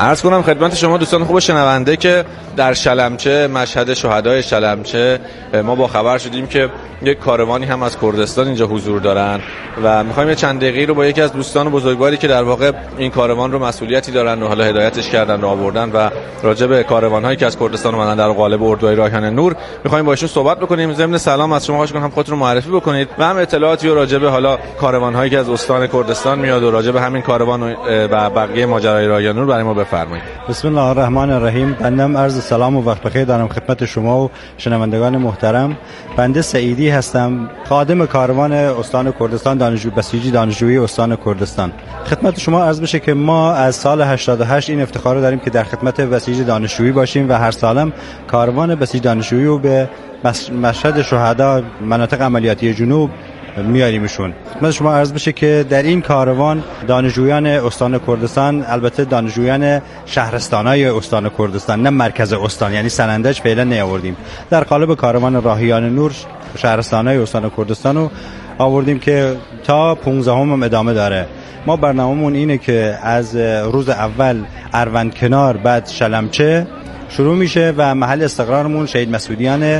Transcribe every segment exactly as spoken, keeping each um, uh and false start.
عرض کنم خدمت شما دوستان خوب شنونده که در شلمچه، مشهد شهدای شلمچه، ما با خبر شدیم که یک کاروانی هم از کردستان اینجا حضور دارن و می‌خوایم یه چند دقیقه‌ای رو با یکی از دوستان بزرگواری که در واقع این کاروان رو مسئولیتی دارن و حالا هدایتش کردن و آوردن و راجع به کاروان‌هایی که از کردستان اومدن در قالب اردوهای راهیان نور می‌خوایم باهاشون صحبت بکنیم. ضمن سلام از شما خواهش کنم خودتون رو معرفی بکنید و هم اطلاعاتی راجع به حالا کاروان‌هایی که از استان کردستان میاد و راجع به همین کاروان و بقیه ماجرای راهیان نور برای ما بفرمایید. بسم الله الرحمن الرحیم. بنده عرض سلام و وقت بخیر دارم خدمت شما و شنوندگان محترم. بنده سعیدی هستم، خادم کاروان استان کردستان، دانشجو بسیجی دانشجویی استان کردستان. خدمت شما عرض بشه که ما از سال هشتاد و هشت این افتخار رو داریم که در خدمت بسیج دانشجویی باشیم و هر سالم کاروان بسیج دانشجویی رو به مشهد شهدا مناطق عملیاتی جنوب میاریمشون. خدمت شما عرض بشه که در این کاروان دانشجویان استان کردستان، البته دانشجویان شهرستانای استان کردستان، نه مرکز استان، یعنی سنندج فعلا نیاوردیم، در قالب کاروان راهیان نور شهرستانای استان کردستان رو آوردیم که تا پانزدهم هم ادامه داره. ما برنامه‌مون اینه که از روز اول اروند کنار، بعد شلمچه شروع میشه و محل استقرارمون شهید مسعودیان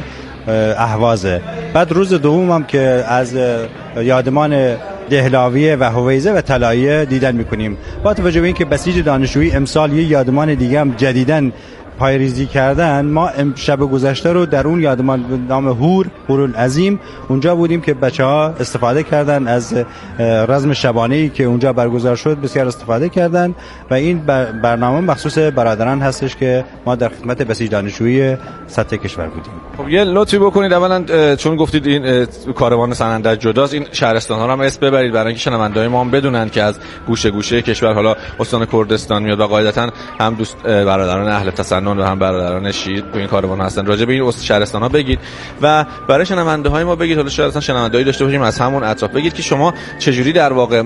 اهوازه. بعد روز دوم هم که از یادمان دهلاویه و هویزه و طلایه دیدن میکنیم. با توجه به اینکه بسیج دانشجویی امسال یه یادمان دیگه هم جدیداً پایریزی کردن، ما شب گذشته رو در اون یادمان نام هور هورالعظیم اونجا بودیم که بچه‌ها استفاده کردن از رزم شبانه‌ای که اونجا برگزار شد، بسیار استفاده کردن و این برنامه مخصوص برادران هستش که ما در خدمت بسیج دانشجویی سطح کشور بودیم. خب یه لطفی بکنید، اولا چون گفتید این کاروان سنندج جداست، این شهرستان‌ها رو هم اسم ببرید برای اینکه شنونده‌های ما هم بدونن که از گوشه گوشه کشور حالا استان کردستان میاد و قاعدتاً هم دوست برادران اهل تسنن و هم برادران شیعه تو این کاروان هستن. راجع به این شهرستان‌ها بگید و برای شنونده‌های ما بگید، حالا شاید اصلا شنونده‌ای داشته باشیم از همون اطراف، بگید که شما چجوری در واقع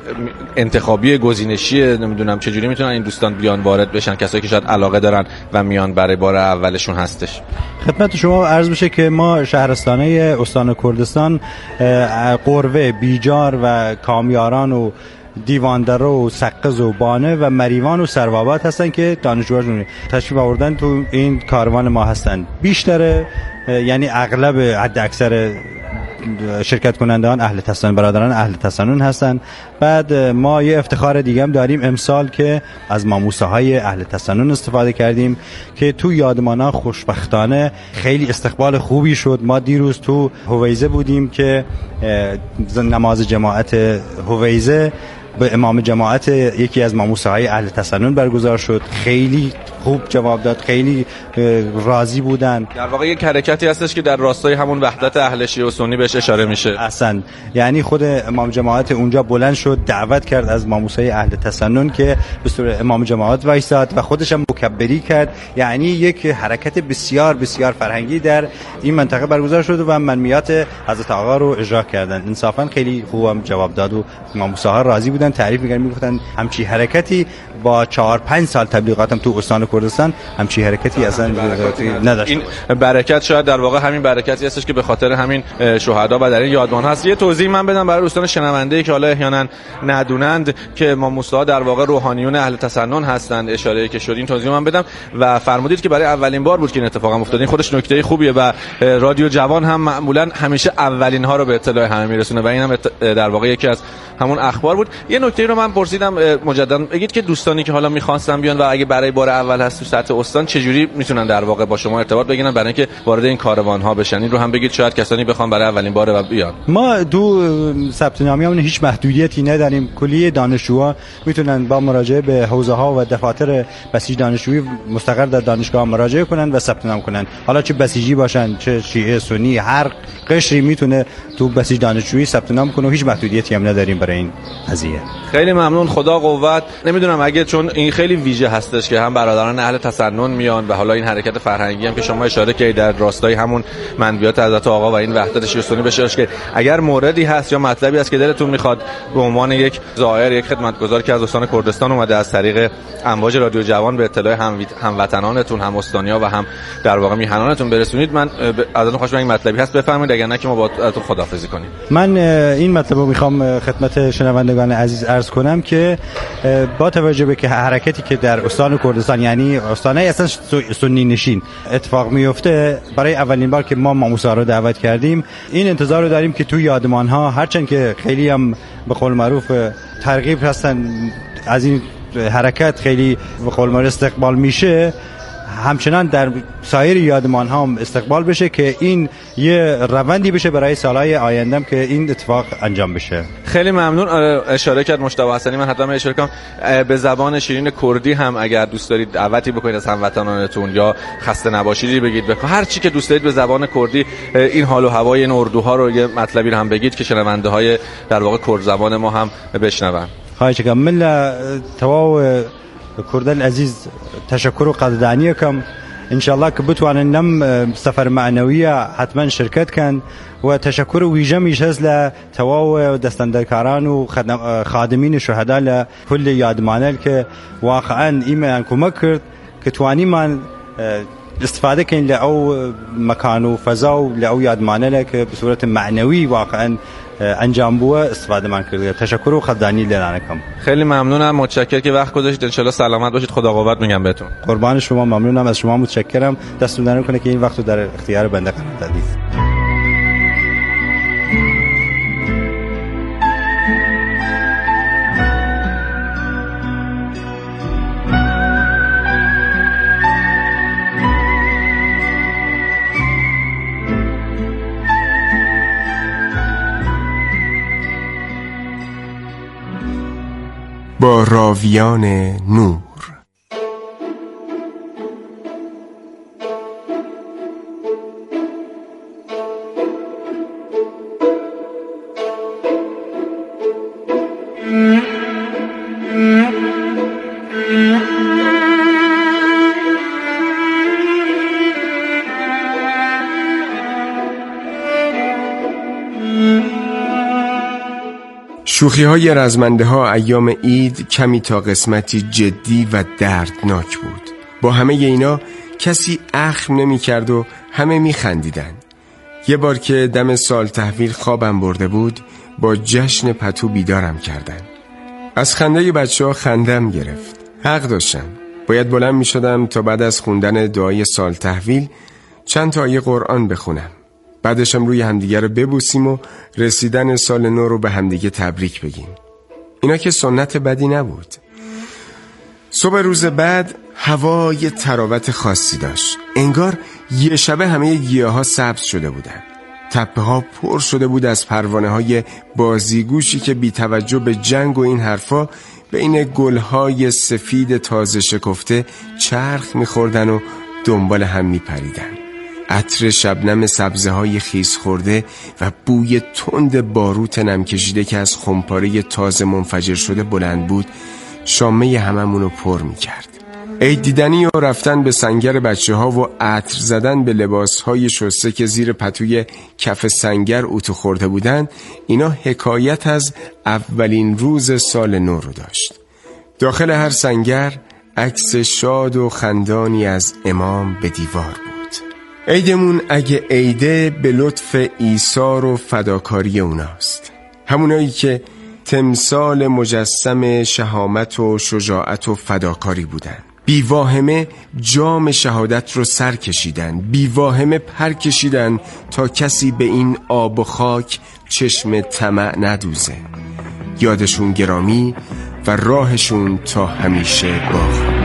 انتخابی گزینشی نمیدونم چجوری میتونن این دوستان بیان وارد بشن، کسایی که شاید علاقه دارن و میان برای بار اولشون هستش. خدمت شما عرض بشه که ما شهرستانه استان کردستان قروه، بیجار و کامیاران و دیواندره و سقز و بانه و مریوان و سرواباد هستن که دانشجوهاشون تشریف آوردن تو این کاروان ما هستن. بیشتر یعنی اغلب حد اکثر شرکت کنندگان اهل تسنن، برادران اهل تسنن هستن. بعد ما یه افتخار دیگه هم داریم امسال که از ماموسه های اهل تسنن استفاده کردیم که تو یادمان‌ها خوشبختانه خیلی استقبال خوبی شد. ما دیروز تو هویزه بودیم که نماز جماعت هویزه به امام جماعت یکی از ماموسه های اهل تسنن برگزار شد. خیلی خوب جواب داد، خیلی راضی بودن. در واقع یک حرکتی هستش که در راستای همون وحدت اهل شیعه و سنی بهش اشاره میشه. اصلا یعنی خود امام جماعت اونجا بلند شد، دعوت کرد از ماموسه اهل تسنن که به صورت امام جماعت وایساد و خودش هم مکبری کرد. یعنی یک حرکت بسیار بسیار فرهنگی در این منطقه برگزار شد و منمیات حضرت آقا رو اجرا کردن. انصافا خیلی خوبم جواب داد و ماموسه ها راضی بودن، تعریف می‌کردن، میگفتن همچی حرکتی با چهار پنج سال تبلیغاتم تو استان کردستان همچی حرکتی اصلا نداشت. این برکت شاید در واقع همین برکتی هستش که به خاطر همین شهدا و در این یادمان هست. یه توضیح من بدم برای دوستان شنونده که حالا احیانا ندونند که ماموسه‌ها در واقع روحانیون اهل تسنن هستند، اشاره که شد این توضیح من بدم و فرمودید که برای اولین بار بود که این اتفاق افتاد. این خودش نکته خوبیه و رادیو جوان هم معمولا همیشه اولین ها رو به اطلاع همه میرسونه و اینم در واقع یکی از همون اخبار بود. یه نکته رو من پرسیدم مجددا بگید که دوستانی که حالا می‌خواستن بیان و اگه برای بار اول هست تو سطح استان چجوری میتونن در واقع با شما ارتباط بگیرن برای اینکه وارد این کاروان ها بشن؟ این رو هم بگید شاید کسانی بخوام برای اولین بار و بیان. ما دو ثبت نامیمون هیچ محدودیتی نداریم. کلیه دانشجوها میتونن با مراجعه به حوزه ها و دفاتر بسیج دانشجویی مستقر در دانشگاه مراجعه کنن و ثبت نام کنن. حالا چه بسیجی باشن چه شیعه سنی، هر قشری میتونه تو بسیج دانشجویی ثبت نام کنه و هیچ محدودیتی هم نداریم برای این قضیه. خیلی ممنون، خدا قوت. نمیدونم اگه چون این خیلی ویژه هستش که هم برادران جوانان اهل تسنن میان و حالا این حرکت فرهنگی هم که شما اشاره کردید در راستای همون منویات حضرت آقا و این وحدت شیعه سنی بشه که اگر موردی هست یا مطلبی هست که دلتون میخواد به عنوان یک زائر، یک خدمتگزار که از استان کردستان اومده از طریق امواج رادیو جوان به اطلاع هم هموطنانتون، هم استانیا و هم در واقع میهنانتون برسونید، من ازتون خواهش می‌کنم این مطلبی هست بفرمایید، اگر نه که ما باهاتون خداحافظی کنیم. من این مطلب رو میخوام خدمت شنوندگان عزیز عرض کنم که با توجه به که حرکتی که در استان کردستان، یعنی استانه اصلا سنی نشین اتفاق میفته، برای اولین بار که ما ماموسا رو دعوت کردیم، این انتظار رو داریم که توی یادمان ها، هرچند که خیلی هم به قول معروف ترغیب هستن از این حرکت، خیلی به قول معروف استقبال میشه، همچنان در سایر یادمان ها هم استقبال بشه که این یه روندی بشه برای سالهای آیندهم که این اتفاق انجام بشه. خیلی ممنون. اشاره کرد مجتبی حسنی، من حتما اشاره کنم به زبان شیرین کردی هم اگر دوست دارید دعوتی بکنید از هموطنانتون یا خسته نباشید بگید، بکن هر چی که دوست دارید به زبان کردی این حال و هوای این اردوها رو یه مطلبی رو هم بگید که شنونده های در واقع کرد زبان ما هم بشنون. خواهش می‌کنم. من تواو کردل عزیز تشکر و قدردانی کم، انشالله که بتوانن نم سفر معنویه حتما شرکت کن و تشکر ویژه میشه از تواو دستندرکاران و خادمین شهدا لكل یادمانه که واقعا ایمان کمک کرد که توانی من استفاده کن لأو مکان و فضا و لأو یادمانه که به صورت معنوی واقعا انجام بوده استفاده من کرده. تشکر و قدردانی لعنکم. خیلی ممنونم، متشکرم که وقت گذاشتید. ان شاءالله سلامت باشید، خدا قوت میگم بهتون. قربان شما، ممنونم از شما، متشکرم. دستتون در کنه که این وقتو در اختیار بنده قرار دادید. با راویان نور. شوخی های رزمنده ها ایام عید کمی تا قسمتی جدی و دردناک بود. با همه اینا کسی اخم نمی کرد و همه می خندیدن. یه بار که دم سال تحویل خوابم برده بود، با جشن پتو بیدارم کردن. از خنده بچه ها خندم گرفت. حق داشتم. باید بلند می شدم تا بعد از خوندن دعای سال تحویل چند تا آیه قرآن بخونم. بعدشم روی همدیگه رو ببوسیم و رسیدن سال نو رو به همدیگه تبریک بگیم. اینا که سنت بدی نبود. صبح روز بعد هوا یه تراوت خاصی داشت. انگار یه شبه همه گیاها سبز شده بودن. تپه ها پر شده بود از پروانه های بازیگوشی که بی توجه به جنگ و این حرفا بین گلهای سفید تازه شکفته چرخ میخوردن و دنبال هم میپریدن. عطر شبنم سبزه های خیس خورده و بوی تند باروت نم کشیده که از خمپاره تازه منفجر شده بلند بود شامه هممونو پر می کرد. عید دیدنی و رفتن به سنگر بچه ها و عطر زدن به لباس های شسته که زیر پتوی کف سنگر اتو خورده بودن، اینا حکایت از اولین روز سال نو رو داشت. داخل هر سنگر عکس شاد و خندانی از امام به دیوار بود. عیدمون اگه عیده به لطف ایثار و فداکاری اوناست، همونایی که تمثال مجسم شهامت و شجاعت و فداکاری بودن. بیواهمه جام شهادت رو سر کشیدن، بیواهمه پر کشیدن تا کسی به این آب و خاک چشم طمع ندوزه. یادشون گرامی و راهشون تا همیشه باقی.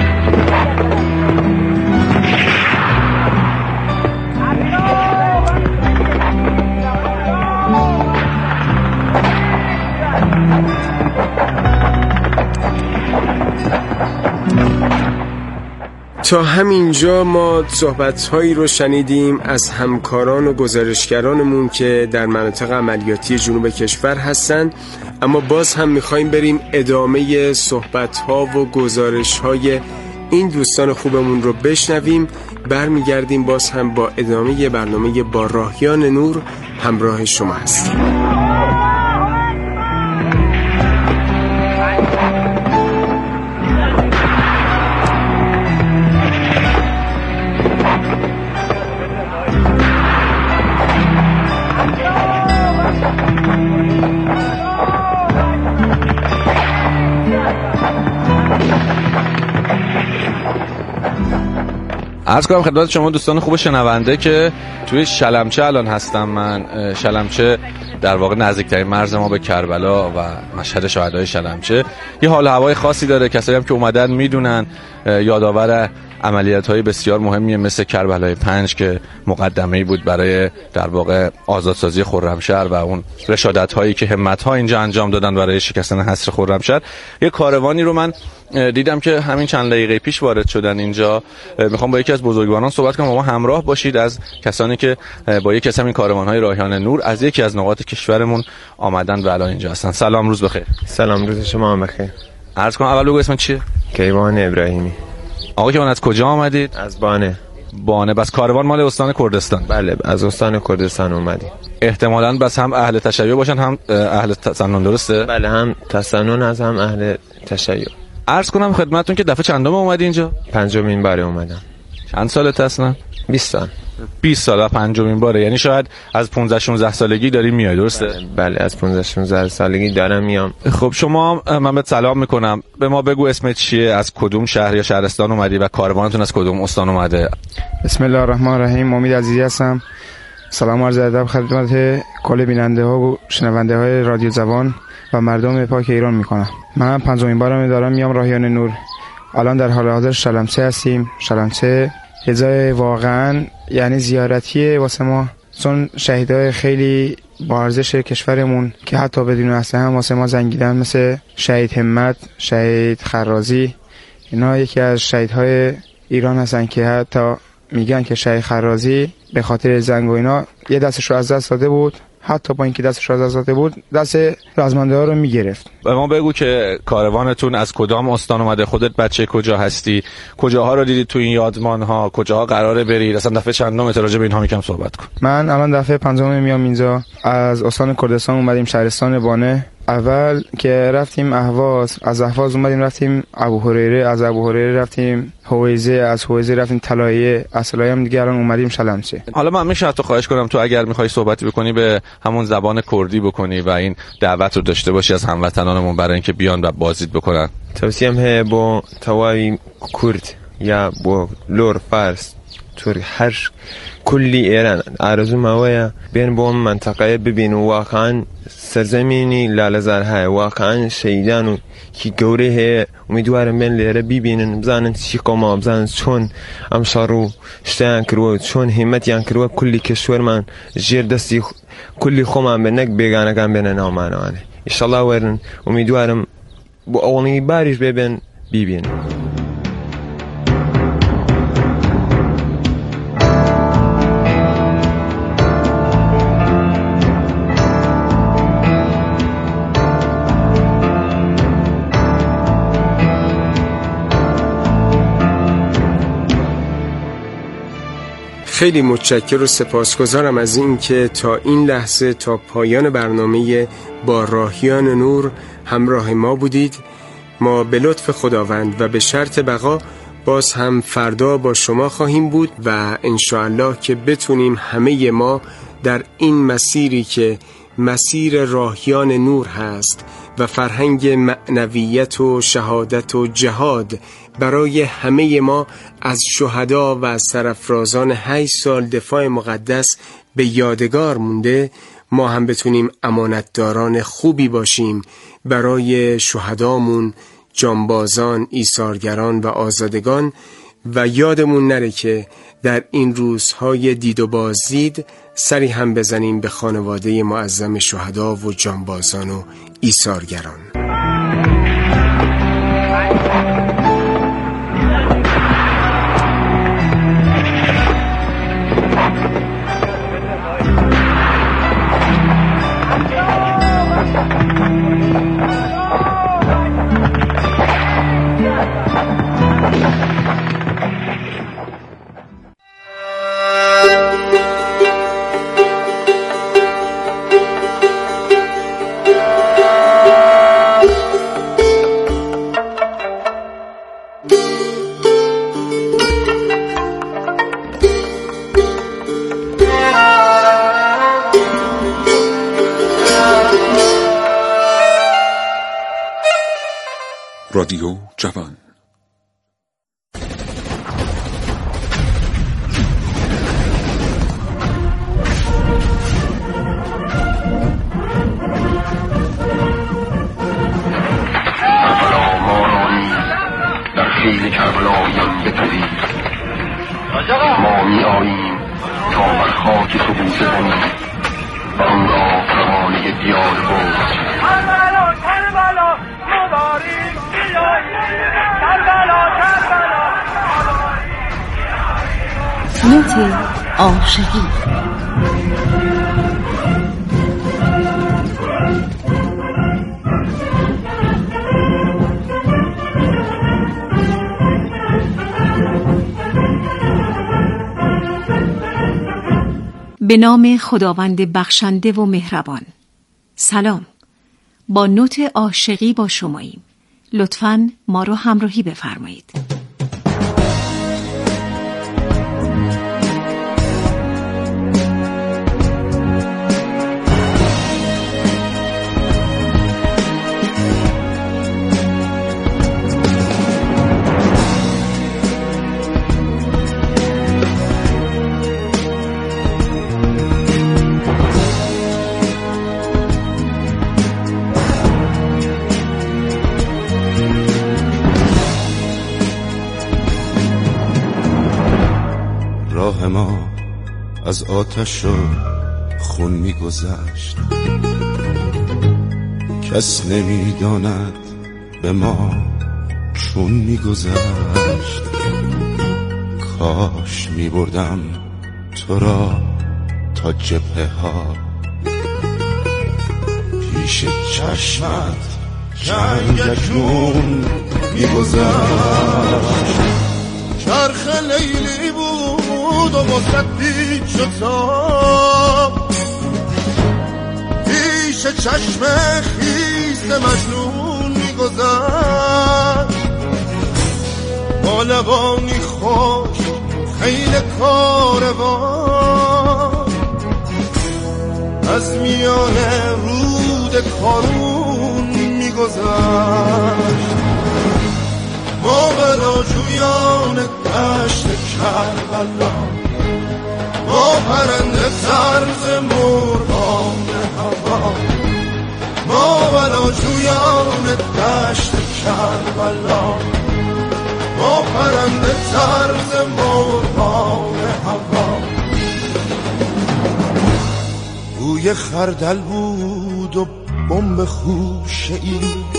تا همینجا ما صحبت‌هایی رو شنیدیم از همکاران و گزارشگرانمون که در مناطق عملیاتی جنوب کشور هستن، اما باز هم می‌خوایم بریم ادامه صحبت‌ها و گزارش‌های این دوستان خوبمون رو بشنویم. برمیگردیم باز هم با ادامه برنامه با راهیان نور همراه شما هستیم. عرض کنم خدمت شما دوستان خوب شنونده که توی شلمچه الان هستم. من شلمچه در واقع نزدیکترین مرز ما به کربلا و مشهد شهدای شلمچه. یه حال هوای خاصی داره، کسایی هم که اومدن میدونن. یادآور عملیات‌های بسیار مهمیه مثل کربلای پنج که مقدمه‌ای بود برای در واقع آزادسازی خرمشهر و اون رشادت‌هایی که همت‌ها اینجا انجام دادن برای شکستن حصر خرمشهر. یه کاروانی رو من دیدم که همین چند دقیقه پیش وارد شدن اینجا. میخوام با یکی از بزرگواران صحبت کنم، با ما همراه باشید، از کسانی که با یکی از همین کاروان‌های راهیان نور از یکی از نقاط کشورمون آمدن و الان اینجا هستن. سلام، روز بخیر. سلام، روز شما بخیر. عرض کنم اول بگو اسم چیه؟ کیوان ابراهیمی. آقا کیوان از کجا آمدید؟ از بانه. بانه. بس کاروان مال استان کردستان؟ بله، از استان کردستان اومدیم. احتمالاً بس هم اهل تشیع باشن هم اهل تسنن، درسته؟ بله، هم تسنن از هم اهل تشیع. عرض کنم خدمتتون که دفعه چندم اومدی اینجا؟ پنجمین باره اومدم. چند سالت هستن؟ بیست سال. بیست سال و پنجمین باره، یعنی شاید از پانزده شانزده سالگی داری میای، درسته؟ بله, بله از پانزده شانزده سالگی دارم میام. خب شما، من بهت سلام میکنم، به ما بگو اسمت چیه، از کدوم شهر یا شهرستان اومدی و کاروانتون از کدوم استان اومده؟ بسم الله الرحمن الرحیم. امید عزیزی هستم. سلام و عرض ادب خدمت کل بیننده ها و شنونده های رادیو زبان و مردم پاک ایران میکنم. من پنجمین بارم دارم میام راهیان نور. الان در حال حاضر شلمچه هستیم. شلمچه یه جای واقعا یعنی زیارتیه واسه ما، چون شهیدای خیلی با ارزش کشورمون که حتی بدون اسلحه هم واسه ما جنگیدن، مثل شهید همت، شهید خرازی. اینا یکی از شهیدهای ایران هستن که حتی میگن که شهید خرازی به خاطر جنگ و اینا یه دستش رو از دست داده بود، حتی با اینکه دستش رو از دست داده بود دست رزمنده ها رو میگرفت. به ما بگو که کاروانتون از کدام استان اومده، خودت بچه کجا هستی، کجاها رو دیدید تو این یادمان ها، کجاها قراره برید، اصلا دفعه چندم راجع به اینها میگم صحبت کن. من الان دفعه پنجم میام اینجا. از استان کردستان اومدیم شهرستان بانه. اول که رفتیم اهواز، از اهواز اومدیم رفتیم ابو هریره، از ابو هریره رفتیم هویزه، از هویزه رفتیم طلایه، از طلایه هم دیگه الان اومدیم شلمچه. حالا من میشه تو خواهش کنم تو اگر میخوای صحبتی بکنی به همون زبان کردی بکنی و این دعوت رو داشته باشی از هموطنانمون برای اینکه بیان و بازدید بکنن. توصیه‌ام هست با تواوی کرد یا با لور فارس تور هر کلی ایران آرزو ماویه بین با منطقه ببین و واقعا سرزمینی لالزارهای واقعا شهیدانو که گوره امیدوارم بین لیره ببینن، بزنن چی قوم، بزنن چون امشارو شتان کرو، چون همتیان کرو کلی کشور من جیر دستی کلی خوام به نک بیگانه کم بین نامانه. ان شاء الله ورن امیدوارم با اولین بارش ببین ببین. خیلی متشکر و سپاسگزارم از این که تا این لحظه، تا پایان برنامه با راهیان نور همراه ما بودید. ما به لطف خداوند و به شرط بقا باز هم فردا با شما خواهیم بود و انشاءالله که بتونیم همه ما در این مسیری که مسیر راهیان نور هست و فرهنگ معنویت و شهادت و جهاد برای همه ما از شهدا و از سرافرازان هشت سال دفاع مقدس به یادگار مونده، ما هم بتونیم امانتداران خوبی باشیم برای شهدامون، جانبازان، ایثارگران و آزادگان. و یادمون نره که در این روزهای دید و بازدید سری هم بزنیم به خانواده معظم شهدا و جانبازان و ایثارگران. رادیو جوان. در خیل کربلایان بپذیر ما می آییم تا بر خاک تو بوسه زنیم و آن را پروانه دیار بود. کربلا کربلا مبارک بیایید، کربلا کربلا نوت عاشقی. به نام خداوند بخشنده و مهربان. سلام، با نوت عاشقی با شماییم. لطفاً ما رو همراهی بفرمایید. راه ما از آتش و خون می‌گذشت، کس نمی‌داند به ما چون می‌گذشت. کاش می‌بردم تو را تا جبهه ها، پیش چشمت جنگ اکنون می‌گذشت. چرخ لیلی بود و مصدی شتاب، پیش چشم خیس مجنون می‌گذشت. با لبانی خوش خیل کاروان از میان رود کارون می‌گذشت. ما بلاجویان دشت کربلا، ما پرنده طرز مرغان هوا، ما بلاجویان دشت کربلا، ما پرنده طرز مرغان هوا. بوی خردل بود و بمب خوشه ای،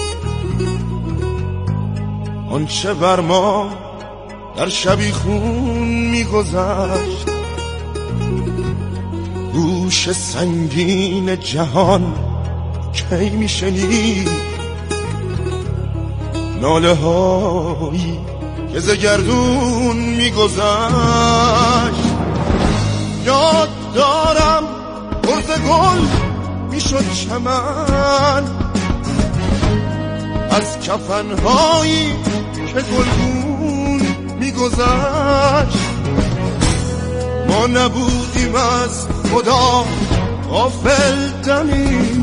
آنچه بر ما در شبیخون می‌گذشت. گوش سنگین جهان کی می‌شنید ناله هایی که ز گردون می‌گذشت. یاد دارم برز گل میشد چمن از کفنهایی که گلگون میگذشت. ما نبودیم از خدا غافل دمی،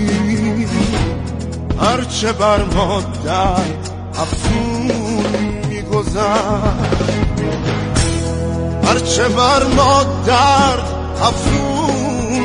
هرچه بر ما در افسون میگذشت، هرچه بر ما در افسون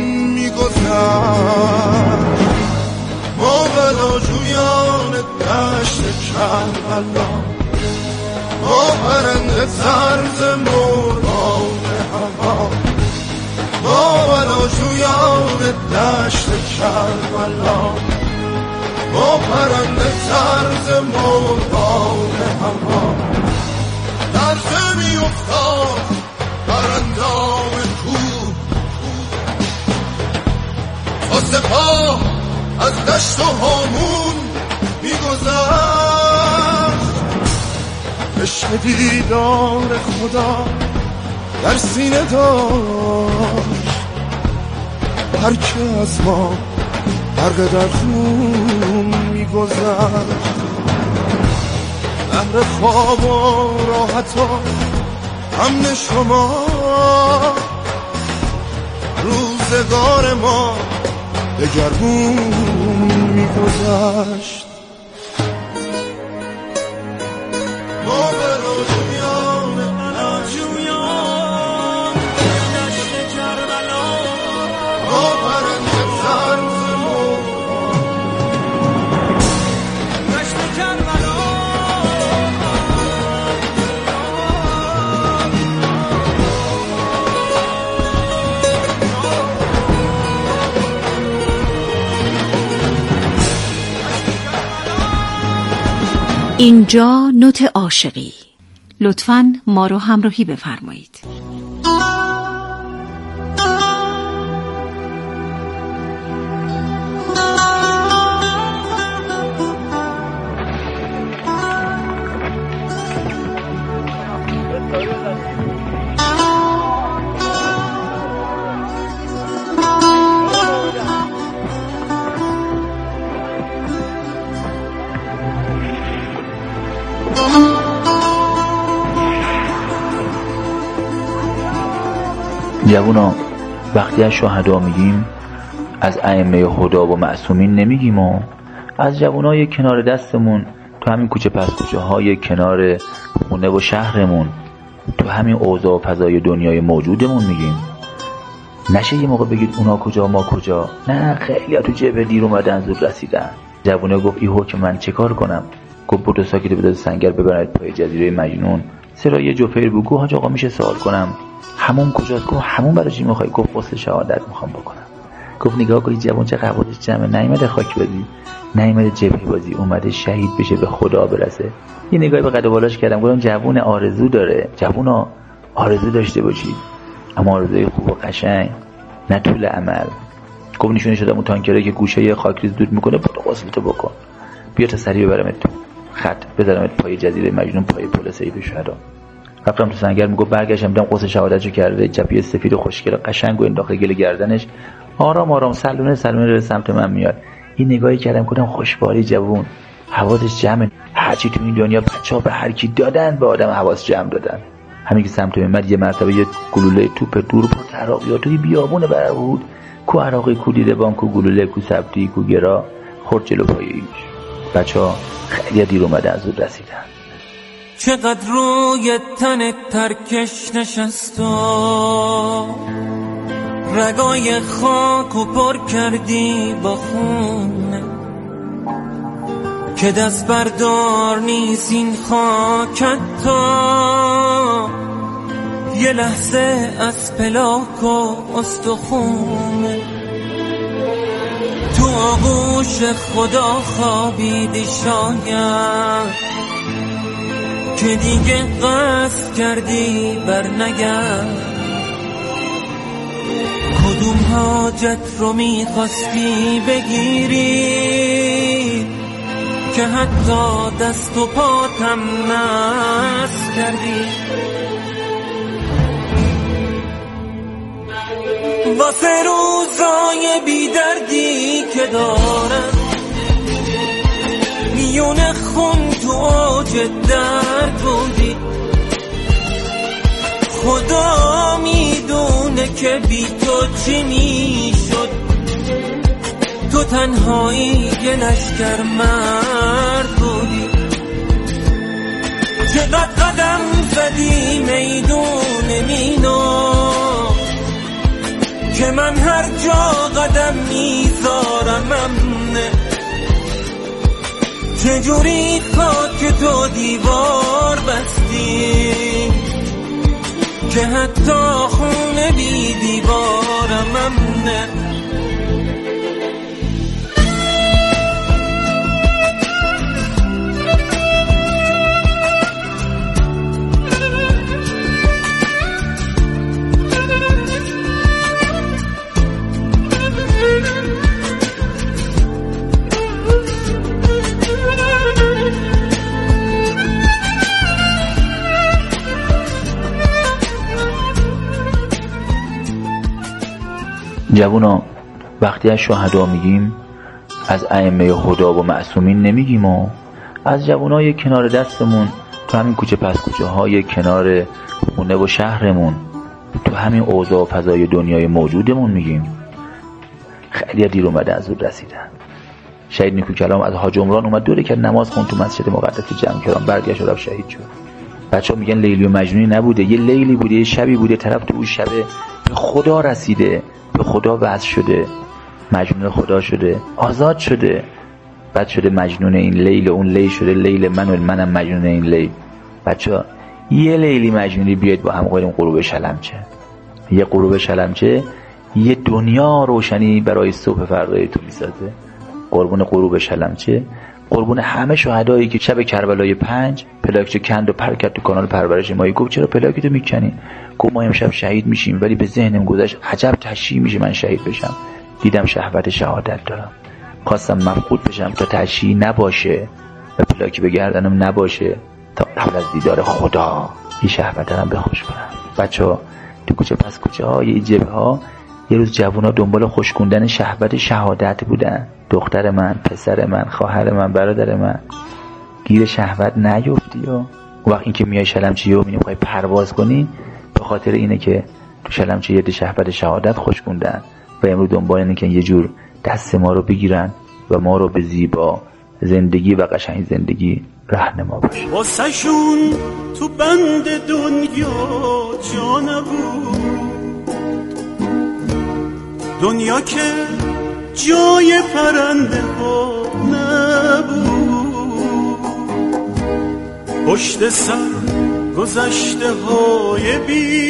میگذشت. ما بلاجویان دشت کربلا، ما پرنده طرز مرغان هوا، ما بلاجویان دشت کربلا، ما پرنده طرز مرغان هوا. در زمی افتاد پرندام کوه تا سپاه از دشت و هامون میگذشت. عشق دیدار خدا در سینه داشت، هر که از ما غرق در خون میگذشت. شهر خواب و راحت و امن شما، روزگار ما دگرگون می‌گذشت. ما به رویان جویان دشت کربلا، ما پرنده سرزمون دشت کربلا. اینجا نوت عاشقی، لطفاً ما رو همراهی بفرمایید. جوونا، وقتی از شهدا میگیم از ائمه خدا و معصومین نمیگیم، و از جوانای کنار دستمون تو همین کوچه پس کوچه های کنار خونه و شهرمون، تو همین اوضاع و فضای دنیای موجودمون میگیم. نشه یه موقع بگید اونا کجا ما کجا. نه، خیلی ها تو جبه دیر اومدن زود رسیدن. جوونه گفت ای حکم من چه کار کنم؟ گفت بودو ساکت بداد سنگر ببرید پای جزیره مجنون. سرا یه جوفیر بگو حاج آقا میشه سوال کنم همون کجاست؟ گفت همون برای چی میخوای؟ گفت واسه شهادت میخوام بکنم. گفت نگاه کنید جوان چه قوادش جمعه، نیومده خاک بازی، نیومده جبهه بازی، اومده شهید بشه به خدا برسه. یه نگاهی به قد و بالاش کردم، گفتم جوون آرزو داره. جوونا آرزو داشته باشید، اما آرزوی خوب و قشنگ، نه طول عمل. گفت نشونه شدم اون تانکره که گوشه خاکریز دود میکنه، برو غسلتو بکن، بیا تا سریع ببرمت تو خط، بذارمت پای جزیره مجنون، پای پل سیف شهدا. رفتم تو سنگر، میگفت برگشتم دیدم قصه شهادتشو کرده، جپی سفید و خوشگل قشنگ و انداخته گل گردنش، آرام آرام سلونه سلونه رو سمت من میاد. این نگاهی کردم گفتم خوشبالی جوون، حواسش جمع، هرچی تو این دنیا بچه‌ها به هر کی دادن به آدم حواس جمع دادن. همین که سمت من یه مرتبه یه گلوله توپ دور با عراقی‌ها توی بیابون برهود، کو عراقی، کو دیدبان، کو گلوله، کو سبتی، کو گرا، خورد جلو پای ایش. بچه‌ها خیلی دیر اومدن از زود رسیدن. چقدر روی تن ترکش نشست و رگای خاک و پر کردی با خون، که دست بردار نیست این خاکت تا یه لحظه از پلاک و استخون. تو آغوش خدا خوابیدی شاید که دیگه قصد کردی بر نگرد. کدوم حاجت رو میخواستی بگیری که حتی دست و پاتم نست کردی؟ واسه روزای بیدردی که دارم میون خون تو اوج درد بودی، خدا میدونه که بی تو چی میشد. تو تنهایی یه لشکر مرد بودی، چقدر قدم زدی میدون مینو که من هر جا قدم میذارم امنه. چجوری خاک تو دیوار بستی که حتی خونه بی دیوارم امنه. جوونا، وقتی از شهدا میگیم از ائمه خدا و معصومین نمیگیم، و از جوانای کنار دستمون تو همین کوچه پس کوچه های کنار خونه و شهرمون، تو همین اوضاع و فضای دنیای موجودمون میگیم. خیلی دیر اومده از اون رسیدن. شهید نیکو کلام از حاج عمران اومد دوره که نماز خوند تو مسجد مقدس جمع کرام، برگشت و رفت شهید شد. بچه‌ها میگن لیلی و مجنونی نبوده، یه لیلی بوده، یه شبی بوده، طرف تو اون شبه به خدا رسیده، به خدا وصل شده، مجنون خدا شده، آزاد شده، بعد شده مجنون این لیل، اون لیل شده لیل من و منم مجنون این لیل. بچه‌ها یه لیلی مجنونی بیاید با هم قریم غروب شلمچه، یه غروب شلمچه یه دنیا روشنی برای صبح فردای تو میسازه. قربون غروب شلمچه، قربون همه شهدایی که شب کربلای پنج پلاکچه کند و پر کرد تو کانال پرورش مایی. گفت چرا پلاکتو میکنی؟ گفت ما امشب شهید میشیم، ولی به ذهنم گذشت عجب تشییع میشه من شهید بشم. دیدم شهوت شهادت دارم، خواستم مفقود بشم تا تشییع نباشه و پلاکی به گردنم نباشه، تا قبل از دیدار خدا این شهوت دارم بخوش کنم. بچه‌ها تو کوچه پس کوچه های جبهه ها یه روز جوونا دنبال خوشکوندن شهوت شهادت بودن. دختر من، پسر من، خواهر من، برادر من، گیر شهوت نیفتی. و وقت این که میای شلمچه و میخوای پرواز کنی، به خاطر اینه که تو شلمچه یه شهوت شهادت خوشکوندن و امروز دنبال اینه که یه جور دست ما رو بگیرن و ما رو به زیبا زندگی و قشنگ زندگی رهنما باشه. واسه شون تو بند دنیا جا نبود، دنیا که جای پرنده ها نبود، پشت سر گذشته های بی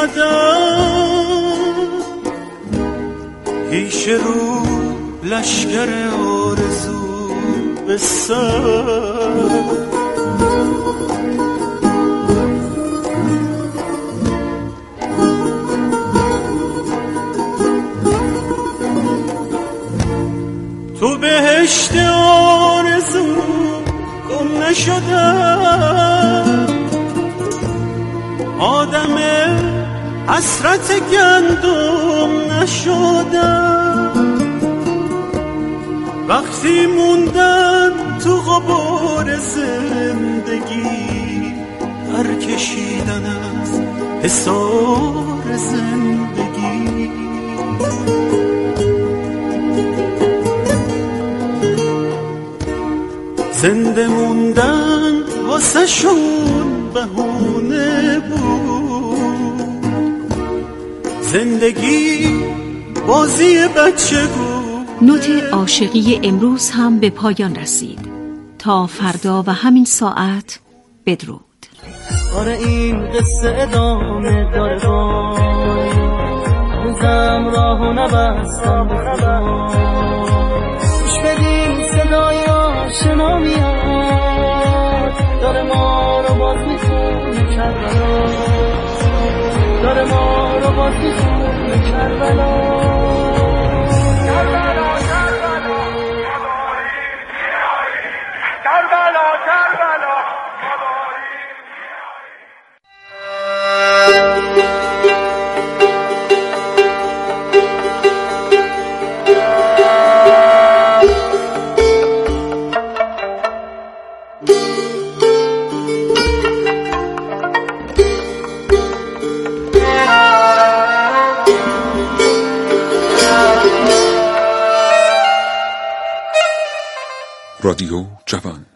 هدف، پیش رو لشگر آرزو به سر. تو بهشت آرزو گم نشدم، آدم حسرت گندم نشدم، وقتی موندن تو غبار زندگی، هر کشیدن از حصار زندگی. زنده موندن واسه شون بهونه بود، زندگی بازی بچه بود. نوت عاشقی امروز هم به پایان رسید. تا فردا و همین ساعت بدرود. آره این قصه ادامه داره، روزم راهو نبستم بخوام، گوش بدین صدای آشنا میاد، داره ما رو باز میخونه کربلا، داره ما رو باز میخونه کربلا. کربلا کربلا کربلا کربلا. رادیو جوان.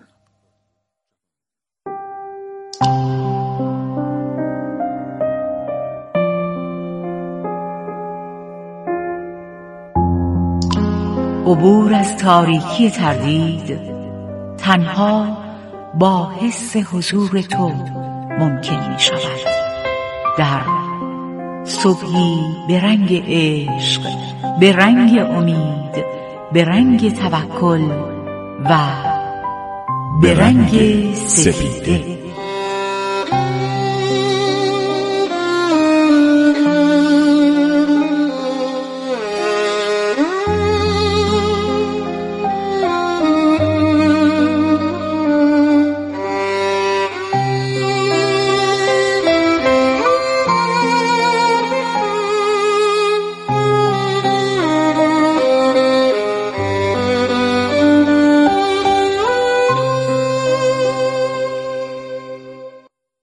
عبور از تاریکی تردید تنها با حس حضور تو ممکن می شود. در صبحی به رنگ عشق، به رنگ امید، به رنگ توکل و به رنگ سپیده.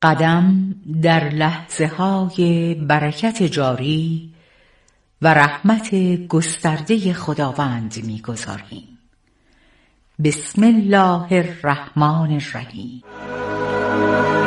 قدم در لحظه های برکت جاری و رحمت گسترده خداوند می‌گذاریم. بسم الله الرحمن الرحیم.